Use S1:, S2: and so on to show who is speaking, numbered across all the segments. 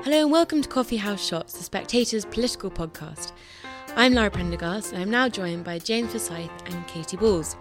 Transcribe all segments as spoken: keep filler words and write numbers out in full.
S1: Hello and welcome to Coffee House Shots, the Spectator's political podcast. I'm Lara Prendergast and I'm now joined by James Forsyth and Katy Balls.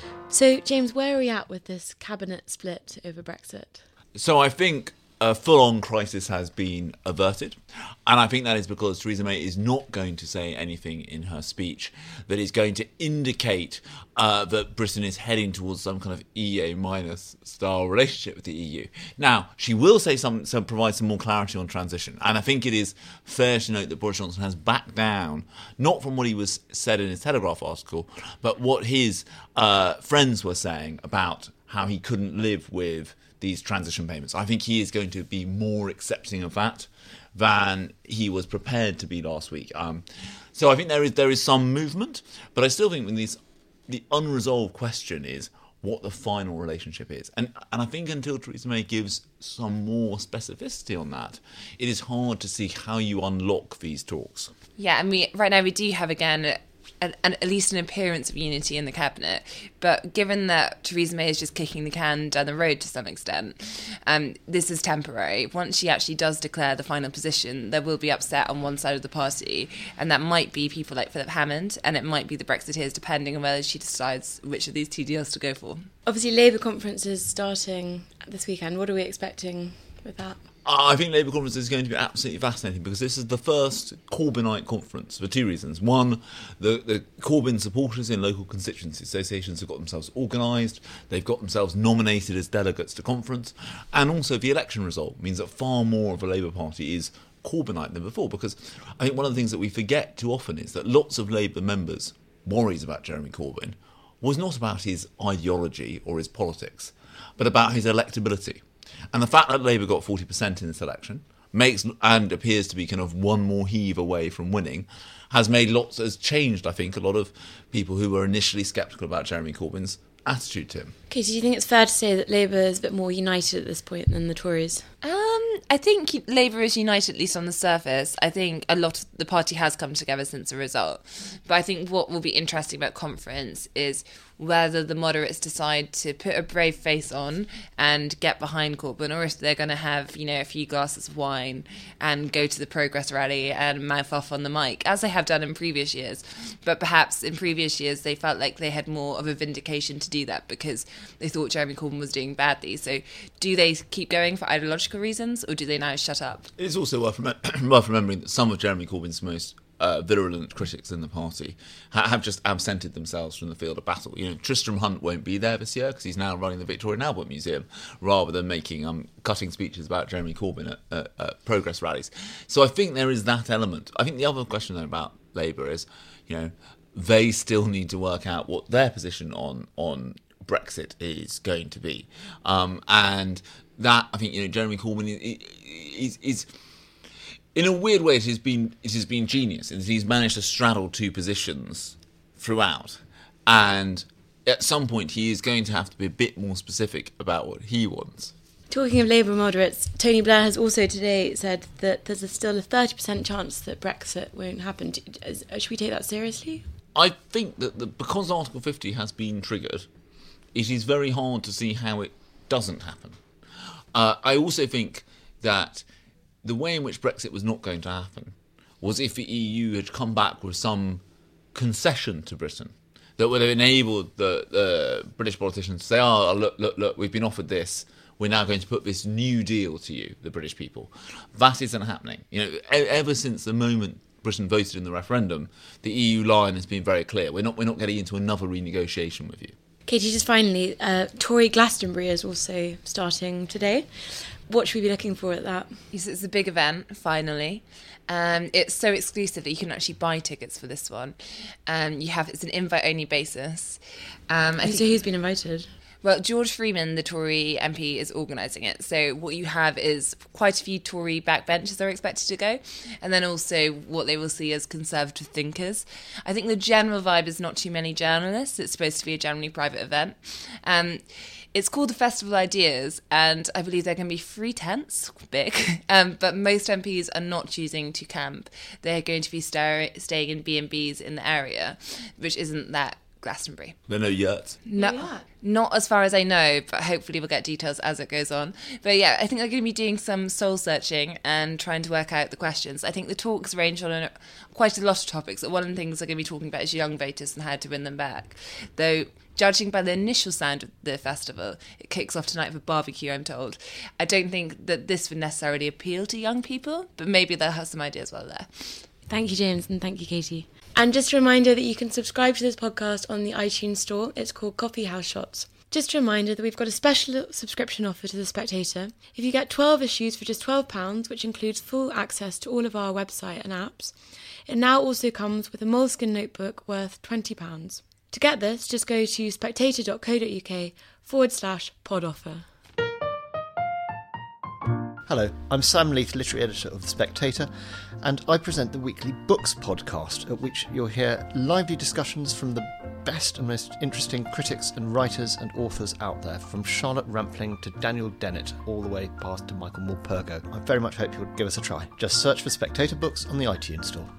S1: So, James, where are we at with this cabinet split over Brexit?
S2: So I think a full-on crisis has been averted, and I think that is because Theresa May is not going to say anything in her speech that is going to indicate uh, that Britain is heading towards some kind of E A minus style relationship with the E U. Now, she will say some, some provide some more clarity on transition, and I think it is fair to note that Boris Johnson has backed down, not from what he was said in his Telegraph article, but what his uh, friends were saying about how he couldn't live with these transition payments. I think he is going to be more accepting of that than he was prepared to be last week. Um, so I think there is there is some movement, but I still think when these, the unresolved question is what the final relationship is. And and I think until Theresa May gives some more specificity on that, it is hard to see how you unlock these talks.
S3: Yeah, and we right now we do have again An, an, at least an appearance of unity in the cabinet. But given that Theresa May is just kicking the can down the road to some extent, um, this is temporary. Once she actually does declare the final position, there will be upset on one side of the party, and that might be people like Philip Hammond, and it might be the Brexiteers, depending on whether she decides which of these two deals to go for.
S1: Obviously, Labour conference is starting this weekend. What are we expecting with that?
S2: I think Labour conference is going to be absolutely fascinating because this is the first Corbynite conference for two reasons. One, the, the Corbyn supporters in local constituency associations have got themselves organised, they've got themselves nominated as delegates to conference, and also the election result means that far more of the Labour Party is Corbynite than before, because I think one of the things that we forget too often is that lots of Labour members' worries about Jeremy Corbyn was not about his ideology or his politics, but about his electability. And the fact that Labour got forty percent in this election makes and appears to be kind of one more heave away from winning has made lots, has changed, I think, a lot of people who were initially sceptical about Jeremy Corbyn's attitude to him.
S1: Okay, so do you think it's fair to say that Labour is a bit more united at this point than the Tories?
S3: Um, I think Labour is united, at least on the surface. I think a lot of the party has come together since the result. But I think what will be interesting about conference is whether the moderates decide to put a brave face on and get behind Corbyn, or if they're going to have, you know, a few glasses of wine and go to the Progress rally and mouth off on the mic, as they have done in previous years. But perhaps in previous years they felt like they had more of a vindication to do that because they thought Jeremy Corbyn was doing badly. So do they keep going for ideological reasons, or do they now shut up?
S2: It's also worth, rem- worth remembering that some of Jeremy Corbyn's most Uh, virulent critics in the party ha- have just absented themselves from the field of battle. You know, Tristram Hunt won't be there this year because he's now running the Victoria and Albert Museum rather than making um, cutting speeches about Jeremy Corbyn at, at, at Progress rallies. So I think there is that element. I think the other question though about Labour is, you know, they still need to work out what their position on on Brexit is going to be, um, and that I think you know Jeremy Corbyn is. is, is In a weird way, it has been it has been genius. He's managed to straddle two positions throughout, and at some point, he is going to have to be a bit more specific about what he wants.
S1: Talking of Labour moderates, Tony Blair has also today said that there's a still a thirty percent chance that Brexit won't happen. Should we take that seriously?
S2: I think that the, because Article fifty has been triggered, it is very hard to see how it doesn't happen. Uh, I also think that the way in which Brexit was not going to happen was if the E U had come back with some concession to Britain that would have enabled the, the British politicians to say, oh, look, look, look, we've been offered this. We're now going to put this new deal to you, the British people. That isn't happening. You know, e- ever since the moment Britain voted in the referendum, the E U line has been very clear. We're not, we're not getting into another renegotiation with you.
S1: Katie, just finally, uh, Tory Glastonbury is also starting today. What should we be looking for at that?
S3: It's a big event, finally. Um, it's so exclusive that you can actually buy tickets for this one. Um, you have it's an invite-only basis. Um, I
S1: so
S3: think,
S1: who's been invited?
S3: Well, George Freeman, the Tory M P, is organising it. So what you have is quite a few Tory backbenchers are expected to go, and then also what they will see as conservative thinkers. I think the general vibe is not too many journalists. It's supposed to be a generally private event. Um, It's called the Festival of Ideas, and I believe there can be three tents, big, um, but most M Ps are not choosing to camp. They're going to be stay- staying in B and Bs in the area, which isn't that Glastonbury.
S2: There are no yurts.
S3: No,
S1: Yeah.
S3: not as far as I know, but hopefully we'll get details as it goes on. But yeah, I think they're going to be doing some soul searching and trying to work out the questions. I think the talks range on a, quite a lot of topics. One of the things they're going to be talking about is young voters and how to win them back. Though, judging by the initial sound of the festival, it kicks off tonight with a barbecue, I'm told. I don't think that this would necessarily appeal to young people, but maybe they'll have some ideas while there.
S1: Thank you, James, and thank you, Katie. And just a reminder that you can subscribe to this podcast on the iTunes store. It's called Coffee House Shots. Just a reminder that we've got a special subscription offer to The Spectator. If you get twelve issues for just twelve pounds, which includes full access to all of our website and apps, it now also comes with a Moleskine notebook worth twenty pounds. To get this, just go to spectator.co.uk forward slash pod offer.
S4: Hello, I'm Sam Leith, literary editor of The Spectator, and I present the weekly Books podcast, at which you'll hear lively discussions from the best and most interesting critics and writers and authors out there, from Charlotte Rampling to Daniel Dennett, all the way past to Michael Morpurgo. I very much hope you'll give us a try. Just search for Spectator Books on the iTunes store.